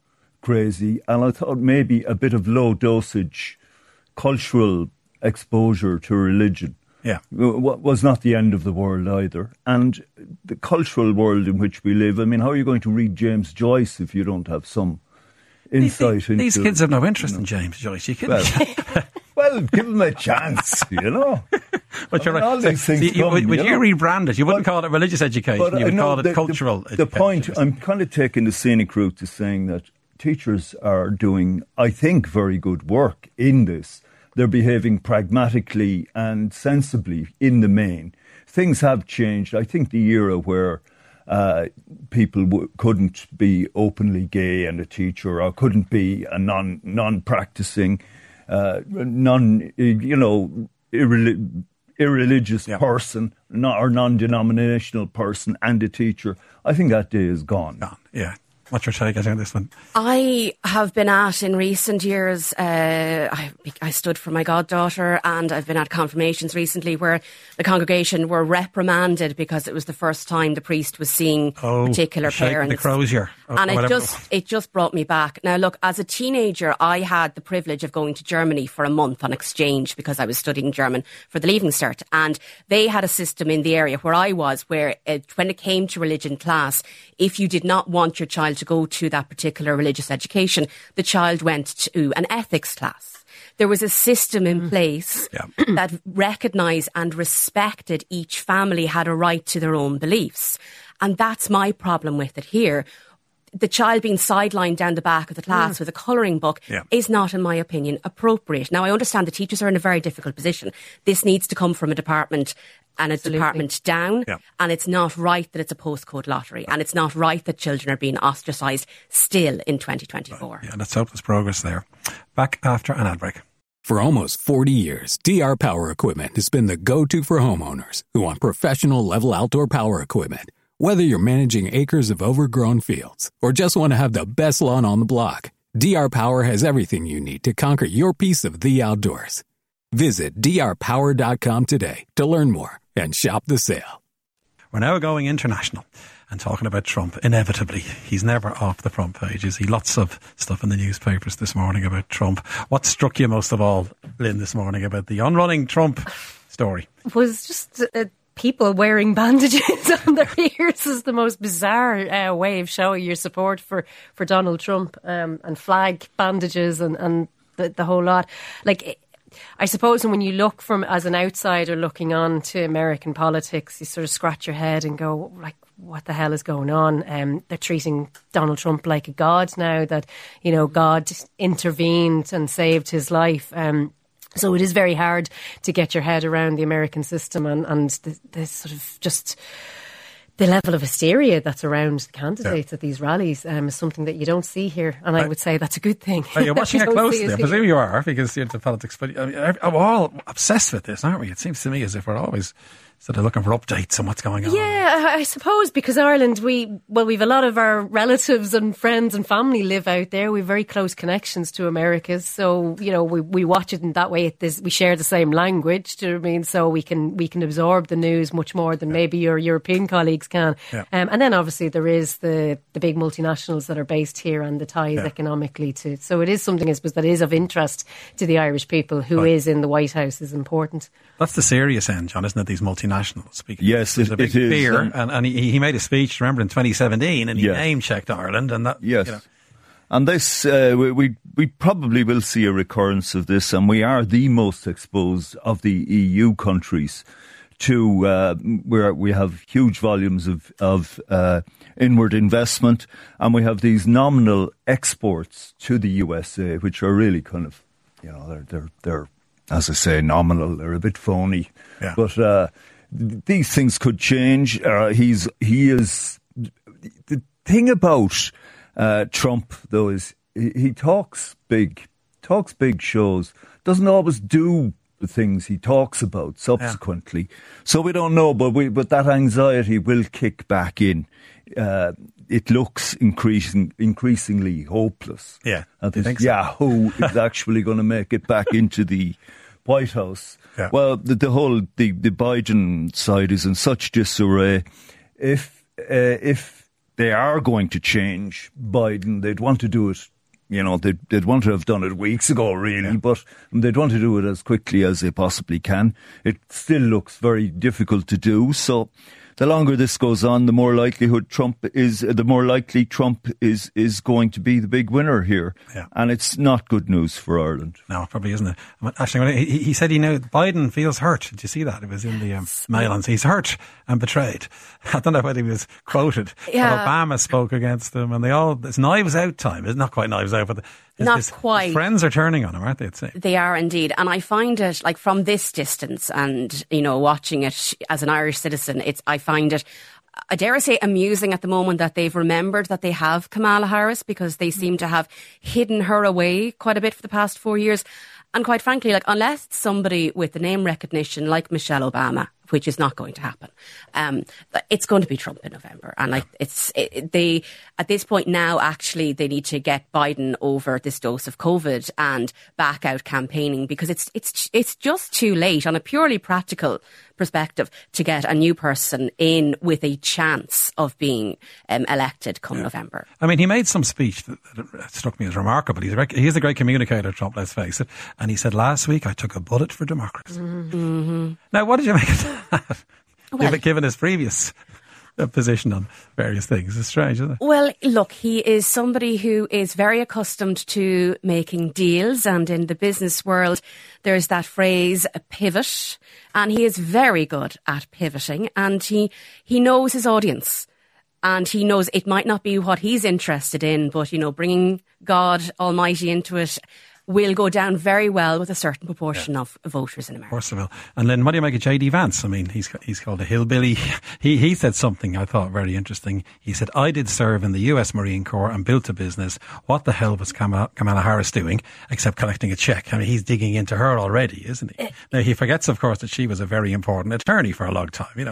crazy, and I thought maybe a bit of low dosage cultural exposure to religion yeah. was not the end of the world either. And the cultural world in which we live, I mean, how are you going to read James Joyce if you don't have some insight these, into... These kids have no interest you know. in James Joyce. You well, well, give them a chance, you know. But you're I mean, right. all these things you, come, would you, you know? rebrand it? You wouldn't but, call it religious education. You would call it the, cultural the, education. The point, I'm kind of taking the scenic route to saying that teachers are doing, I think, very good work in this. They're behaving pragmatically and sensibly in the main. Things have changed. I think the era where uh, people w- couldn't be openly gay and a teacher, or couldn't be a non non-practicing, uh, non you know irreli- irreligious yeah. person, not, or non-denominational person and a teacher. I think that day is gone. Gone. Yeah. What's your take on this one? I have been at, in recent years, uh, I, I stood for my goddaughter, and I've been at confirmations recently where the congregation were reprimanded because it was the first time the priest was seeing oh, particular parents. The crozier. Oh, and it just, it just brought me back. Now look, as a teenager, I had the privilege of going to Germany for a month on exchange because I was studying German for the Leaving Cert, and they had a system in the area where I was where it, when it came to religion class, if you did not want your child to go to that particular religious education, the child went to an ethics class. There was a system in place yeah. that recognised and respected each family had a right to their own beliefs. And that's my problem with it here. The child being sidelined down the back of the class mm. with a colouring book yeah. is not, in my opinion, appropriate. Now, I understand the teachers are in a very difficult position. This needs to come from a department and a Absolutely. department down, yeah. and it's not right that it's a postcode lottery, and it's not right that children are being ostracised still in twenty twenty-four. Yeah, let's hope there's progress there. Back after an ad break. For almost forty years, D R Power Equipment has been the go-to for homeowners who want professional level outdoor power equipment. Whether you're managing acres of overgrown fields or just want to have the best lawn on the block, D R Power has everything you need to conquer your piece of the outdoors. Visit d r power dot com today to learn more and shop the sale. We're now going international and talking about Trump. Inevitably, he's never off the front pages. He lots of stuff in the newspapers this morning about Trump. What struck you most of all, Lynn, this morning about the unrunning Trump story? Was just uh, people wearing bandages on their ears is the most bizarre uh, way of showing your support for, for Donald Trump, um, and flag bandages and, and the, the whole lot. Like, I suppose when you look from as an outsider looking on to American politics, you sort of scratch your head and go, like, what the hell is going on? Um, they're treating Donald Trump like a god now, that, you know, God intervened and saved his life. Um, so it is very hard to get your head around the American system and, and the, the sort of just the level of hysteria that's around the candidates yeah. at these rallies um, is something that you don't see here. And I, I would say that's a good thing. Well, you're watching it closely. I presume you are, because you're into politics. But I mean, we're all obsessed with this, aren't we? It seems to me as if we're always sort of looking for updates on what's going on. Yeah, I suppose because Ireland, we, well, we've a lot of our relatives and friends and family live out there. We've very close connections to America. So, you know, we, we watch it in that way. It is, we share the same language, do you know what I mean? So we can, we can absorb the news much more than yeah. maybe your European colleagues can. Yeah. Um, and then obviously there is the, the big multinationals that are based here and the ties yeah. economically to. So it is something, I suppose, that is of interest to the Irish people. Who right. is in the White House is important. That's the serious end, John, isn't it? These multinationals. Speaking yes, there's it, a big it is. fear, Um, and, and he, he made a speech, remember, in twenty seventeen, and he yes. name-checked Ireland, and that, yes. you know. And this, uh, we, we we probably will see a recurrence of this, and we are the most exposed of the E U countries to uh, where we have huge volumes of of uh, inward investment, and we have these nominal exports to the U S A, which are really kind of, you know, they're they're they're as I say, nominal. They're a bit phony, yeah. but uh, th- these things could change. Uh, he's he is the thing about uh, Trump, though, is he, he talks big, talks big shows, doesn't always do the things he talks about subsequently. Yeah. So we don't know, but we but that anxiety will kick back in. Uh, it looks increasing, increasingly hopeless. Yeah, and this think so? Yahoo is actually going to make it back into the White House. Yeah. Well, the, the whole the, the Biden side is in such disarray. If uh, if they are going to change Biden, they'd want to do it. You know, they'd, they'd want to have done it weeks ago, really, yeah. but they'd want to do it as quickly as they possibly can. It still looks very difficult to do. So the longer this goes on, the more likelihood Trump is, the more likely Trump is, is going to be the big winner here. Yeah. And it's not good news for Ireland. No, it probably isn't it. Actually, he, he said he knew Biden feels hurt. Did you see that? It was in the um, mail on. He's hurt and betrayed. I don't know whether he was quoted. Yeah. But Obama spoke against him, and they all, it's knives out time. It's not quite knives out, but his, not his, quite. His friends are turning on him, aren't they? It's, they are indeed. And I find it, like, from this distance and, you know, watching it as an Irish citizen, it's, I find it, I dare say, amusing at the moment that they've remembered that they have Kamala Harris, because they seem to have hidden her away quite a bit for the past four years. And quite frankly, like, unless it's somebody with the name recognition like Michelle Obama, which is not going to happen, um, it's going to be Trump in November. And like, it's it, they at this point now, actually, they need to get Biden over this dose of COVID and back out campaigning, because it's it's it's just too late on a purely practical perspective to get a new person in with a chance of being um, elected come yeah. November. I mean, he made some speech that, that struck me as remarkable. He's a, rec- he's a great communicator, Trump, let's face it. And he said, last week I took a bullet for democracy. Mm-hmm. Now, what did you make of that? Well, given, given his previous uh, position on various things. It's strange, isn't it? Well, look, he is somebody who is very accustomed to making deals, and in the business world there's that phrase, a pivot, and he is very good at pivoting, and he he knows his audience, and he knows it might not be what he's interested in, but, you know, bringing God Almighty into it will go down very well with a certain proportion yeah. of voters in America. Of course it will. And then what do you make of J D Vance? I mean, he's he's called a hillbilly. He he said something I thought very interesting. He said, I did serve in the U S Marine Corps and built a business. What the hell was Kamala, Kamala Harris doing except collecting a check? I mean, he's digging into her already, isn't he? Uh, now, he forgets, of course, that she was a very important attorney for a long time, you know.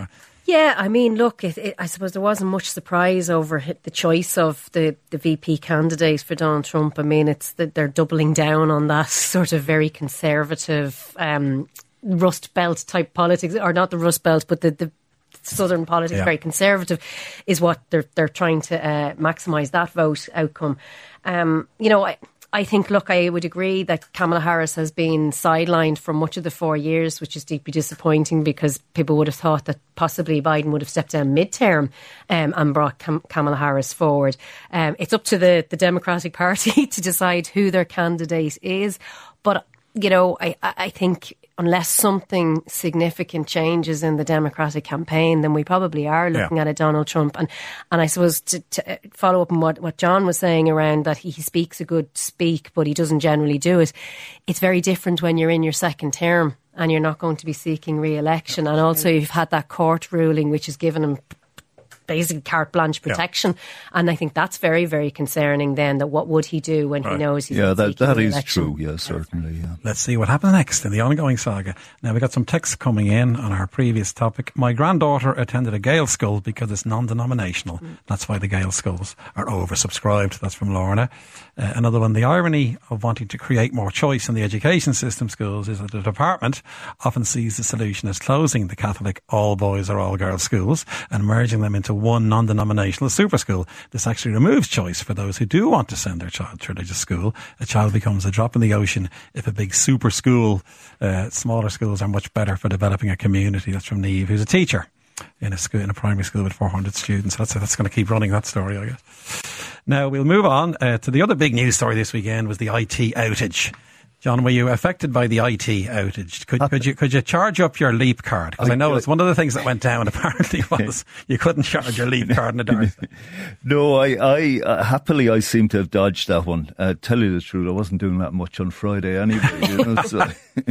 Yeah, I mean, look, it, it, I suppose there wasn't much surprise over the choice of the, the V P candidate for Donald Trump. I mean, it's that they're doubling down on that sort of very conservative um, Rust Belt type politics, or not the Rust Belt, but the, the Southern politics, yeah. very conservative, is what they're they're trying to uh, maximise that vote outcome. Um, you know, I. I think, look, I would agree that Kamala Harris has been sidelined for much of the four years, which is deeply disappointing because people would have thought that possibly Biden would have stepped down mid-term um, and brought Kam- Kamala Harris forward. Um, it's up to the, the Democratic Party to decide who their candidate is. But, you know, I, I think unless something significant changes in the Democratic campaign, then we probably are looking yeah. at a Donald Trump. And and I suppose to, to follow up on what, what John was saying around that he, he speaks a good speak, but he doesn't generally do it. It's very different when you're in your second term and you're not going to be seeking re-election. And also you've had that court ruling which has given him basically carte blanche protection, yeah. and I think that's very, very concerning. Then that what would he do when right. he knows he's yeah, that that is election. true. Yeah, certainly. Yeah. Let's see what happens next in the ongoing saga. Now we got some texts coming in on our previous topic. My granddaughter attended a Gael school because it's non-denominational. Mm. That's why the Gael schools are oversubscribed. That's from Lorna. Uh, another one. The irony of wanting to create more choice in the education system schools is that the department often sees the solution as closing the Catholic all boys or all girls schools and merging them into one non-denominational super school. This actually removes choice for those who do want to send their child to religious school. A child becomes a drop in the ocean if a big super school, uh, smaller schools are much better for developing a community. That's from Neve, who's a teacher in a school, in a primary school with four hundred students. That's that's going to keep running, that story, I guess. Now we'll move on uh, to the other big news story this weekend was the I T outage. John, were you affected by the I T outage? Could, could you could you charge up your Leap card? Because I, I know it's one of the things that went down apparently was you couldn't charge your Leap card in the dark. No, I, I uh, happily I seem to have dodged that one. Uh, tell you the truth, I wasn't doing that much on Friday anyway. You know, so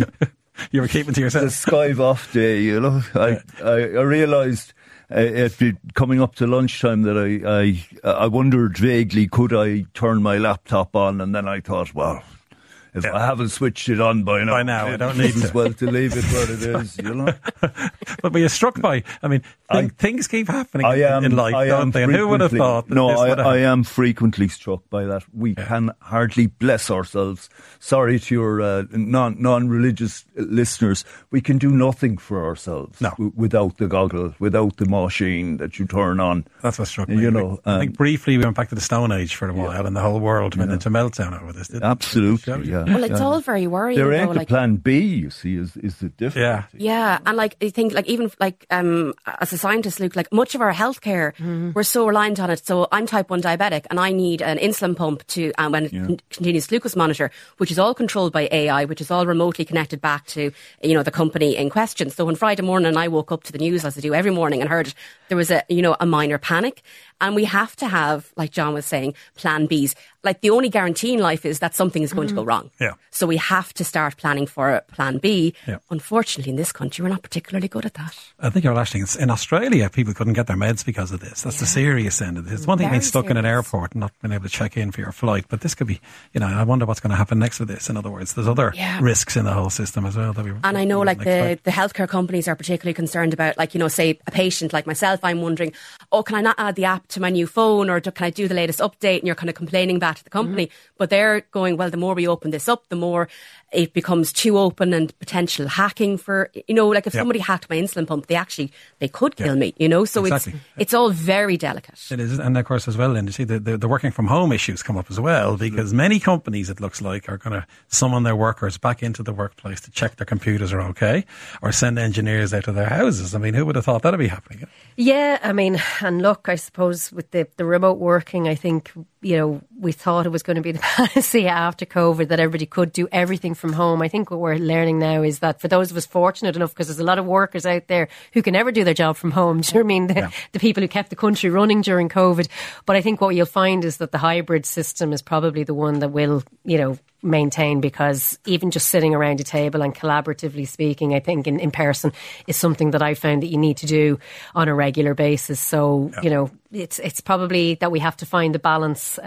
you were keeping to yourself. The skive off day, you know. I I, I realised. Uh, it coming up to lunchtime that I, I I wondered vaguely could I turn my laptop on, and then I thought, well, if yeah. I haven't switched it on by now, by now I don't need as well to leave it where it is, you know. But were you struck by? I mean, I, things keep happening I am, in life, I don't they? And who would have thought? That no, this I, I am frequently struck by that. We yeah. can hardly bless ourselves. Sorry to your uh, non non-religious listeners. We can do nothing for ourselves no. w- without the goggle, without the machine that you turn on. That's what struck me. You know, I um, think briefly we went back to the Stone Age for a while, yeah. and the whole world went yeah. into meltdown over this. Didn't Absolutely, it? yeah. Well, it's yeah. all very worrying. There ain't though, a like, plan B, you see, is is the difference. Yeah, yeah, and like I think, like even like um, as a scientist, Luke, like much of our healthcare, mm-hmm. we're so reliant on it. So I'm type one diabetic, and I need an insulin pump to um, and yeah. continuous glucose monitor, which is all controlled by A I, which is all remotely connected back to you know the company in question. So on Friday morning, I woke up to the news as I do every morning and heard there was a you know a minor panic. And we have to have, like John was saying, plan Bs. Like the only guarantee in life is that something is going mm. to go wrong. Yeah. So we have to start planning for plan B. Yeah. Unfortunately, in this country, we're not particularly good at that. I think you're actually in Australia, people couldn't get their meds because of this. That's yeah. the serious end of this. It's one thing being stuck serious. in an airport and not being able to check in for your flight, but this could be, you know, I wonder what's going to happen next with this. In other words, there's other yeah. risks in the whole system as well. That we and I know, like the, the healthcare companies are particularly concerned about, like, you know, say a patient like myself, I'm wondering, oh, can I not add the app to my new phone? Or can I do the latest update? And you're kind of complaining back to the company. Mm-hmm. But they're going, well, the more we open this up, the more it becomes too open and potential hacking for, you know, like if yep. somebody hacked my insulin pump, they actually, they could kill yep. me, you know? So exactly. it's it's all very delicate. It is. And of course as well, Linda, see the, the, the working from home issues come up as well, because mm-hmm. many companies, it looks like, are going to summon their workers back into the workplace to check their computers are okay, or send engineers out to their houses. I mean, who would have thought that would be happening? Yeah, I mean, and look, I suppose with the, the remote working, I think, you know, we thought it was going to be the panacea after COVID that everybody could do everything from home. I think what we're learning now is that for those of us fortunate enough, because there's a lot of workers out there who can never do their job from home. Do you know what I mean? The, yeah. the people who kept the country running during COVID. But I think what you'll find is that the hybrid system is probably the one that will, you know, maintain, because even just sitting around a table and collaboratively speaking, I think in, in person is something that I found that you need to do on a regular basis. So, yeah. you know, it's it's probably that we have to find the balance uh, how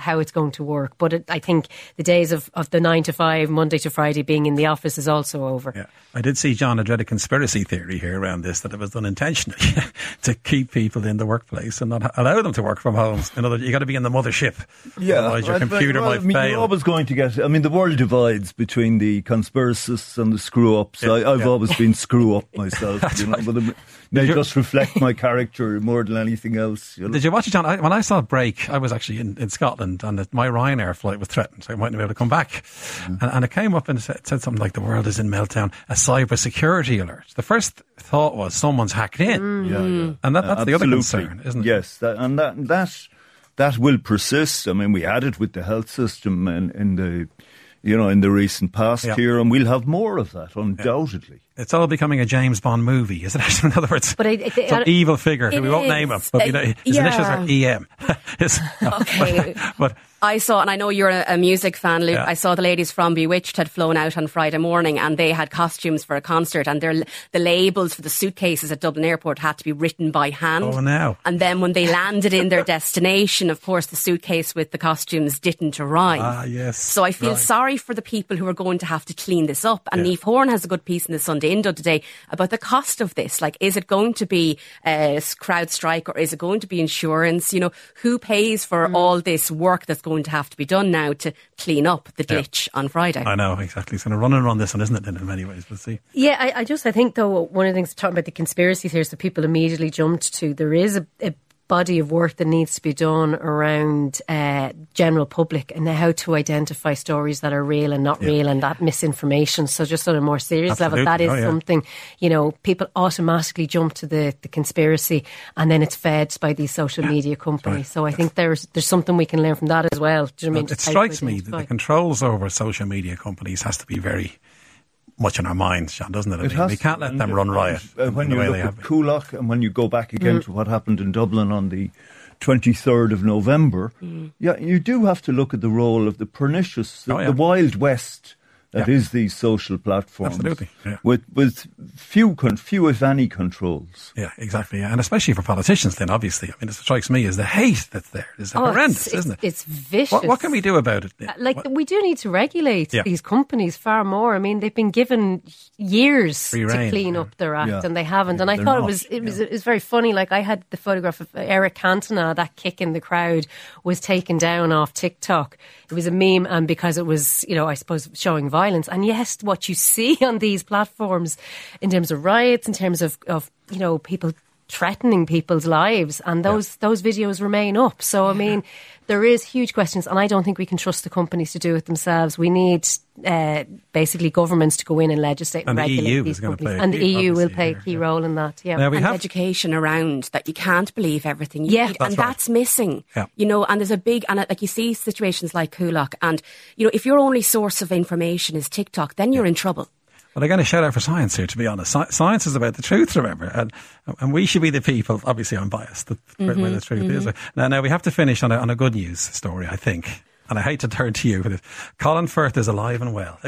how it's going to work. But it, I think the days of, of the nine to five, Monday to Friday being in the office is also over. Yeah. I did see, John, I read a conspiracy theory here around this, that it was done intentionally to keep people in the workplace and not allow them to work from home. In other words, you got to be in the mothership. Yeah, otherwise your well, computer well, might I mean, fail. You're always going to get. I mean, the world divides between the conspiracists and the screw ups. Yeah, I, I've yeah. always been screw up myself. You know, but it may just reflect my character more than anything else. You know? Did you watch it, John? I, when I saw Break, I was actually in, in Scotland, and my Ryanair flight was threatened, so I mightn't be able to come back. Mm. And, and it came up and said, said something like, the world is in meltdown, a cyber security alert. The first thought was someone's hacked in. Mm. Yeah, yeah. And that, that's uh, the other concern, isn't it? Yes, that, and that, that that will persist. I mean, we had it with the health system in, in the, you know, in the recent past yeah. here, and we'll have more of that, undoubtedly. Yeah. It's all becoming a James Bond movie, isn't it? In other words, but it, it, some it, evil figure who we won't is. name him, but you know, his yeah. initials are E M. His, no, Okay. But, but I saw, and I know you're a, a music fan, Luke, Yeah. I saw the ladies from Bewitched had flown out on Friday morning, and they had costumes for a concert, and their, the labels for the suitcases at Dublin Airport had to be written by hand. Oh, now. And then when they landed in their destination, of course, the suitcase with the costumes didn't arrive. Ah, yes. So I feel Right. sorry for the people who are going to have to clean this up. And Yeah. Niamh Horn has a good piece in the Sunday Indo today about the cost of this. Like, is it going to be a crowd strike, or is it going to be insurance? You know, who pays for Mm. all this work that's going to have to be done now to clean up the Yeah. glitch on Friday? I know, exactly. It's going to run and run this one, isn't it, in many ways? We'll see. Yeah, I, I just, I think though, one of the things talking about the conspiracies here is that people immediately jumped to, there is a, a body of work that needs to be done around uh, general public and how to identify stories that are real and not Yeah. real, and that misinformation. So just on a more serious Absolutely. level, that is Oh, yeah. something, you know, people automatically jump to the, the conspiracy, and then it's fed by these social media companies. right. So I think there's there's something we can learn from that as well. Do you know what I mean? It Just how to strikes me that the identify. controls over social media companies has to be very much in our minds, John, doesn't it? I It mean, has we can't to, let and- them run riot and, uh, in when the you way look they at have been. Coolock, and when you go back again to what happened in Dublin on the twenty-third of November, yeah, you do have to look at the role of the pernicious, the, Oh, yeah. the Wild West that Yeah. is these social platforms. Absolutely, yeah. With with few, con- few if any controls. Yeah, exactly. Yeah. And especially for politicians, then, obviously. I mean, it strikes me as the hate that's there is Oh, it's- horrendous, it's, isn't it? It's vicious. What, what can we do about it? Uh, Like, What- we do need to regulate Yeah. these companies far more. I mean, they've been given years Free to rein, clean yeah. up their act, Yeah. and they haven't. Yeah, and I they're thought it not, was it was it was very funny. Like, I had the photograph of Eric Cantona, that kick in the crowd was taken down off TikTok. It was a meme, and because it was, you know, I suppose showing violence. And yes, what you see on these platforms in terms of riots, in terms of, of you know, people threatening people's lives, and those those videos remain up. So I mean, there is huge questions, and I don't think we can trust the companies to do it themselves. We need uh, basically governments to go in and legislate and, And the regulate E U these is gonna companies, play a and the key- E U will obviously play a here, key yeah. role in that. Yeah, Now we and have education around that you can't believe everything you Yeah. read, That's and right. that's missing. Yeah. You know, and there's a big, and like you see situations like Coolock, and you know, if your only source of information is TikTok, then you're in trouble. But again, a shout out for science here, to be honest. Sci- science is about the truth, remember. And and we should be the people, obviously I'm biased, the, Mm-hmm, where the truth is. Now, now, we have to finish on a, on a good news story, I think. And I hate to turn to you for this. Colin Firth is alive and well.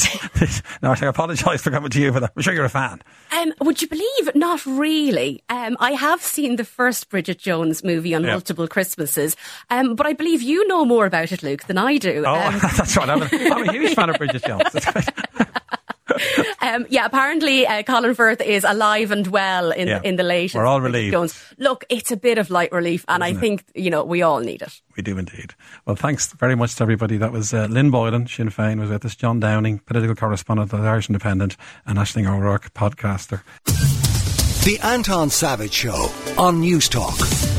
Now, I apologise for coming to you for that. I'm sure you're a fan. Um, would you believe? Not really. Um, I have seen the first Bridget Jones movie on Yeah. multiple Christmases, um, but I believe you know more about it, Luke, than I do. Oh, Um, that's right. I'm a, I'm a huge fan of Bridget Jones. That's great. Um, yeah, apparently uh, Colin Firth is alive and well in Yeah. in the latest. We're all Bridget relieved. Jones. Look, it's a bit of light relief, and I think you know we all need it. We do indeed. Well, thanks very much to everybody. That was uh, Lynn Boylan, Sinn Féin, was with us, John Downing, political correspondent of the Irish Independent, and Aisling O'Rourke, podcaster. The Anton Savage Show on News Talk.